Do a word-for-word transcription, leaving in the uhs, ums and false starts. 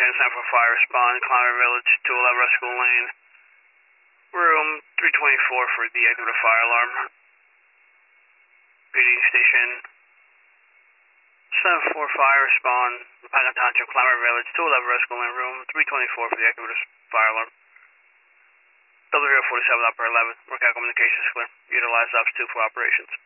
ten seven for fire respond, Climber Village, two eleven Rescue Lane, room three twenty-four for the active fire alarm. Greeting station seven four fire respond, Pagan Township, Climber Village, two eleven Rescue Lane, room three twenty-four for the active fire alarm. W zero forty-seven, Upper eleven, workout communications clear. Utilize ops two for operations.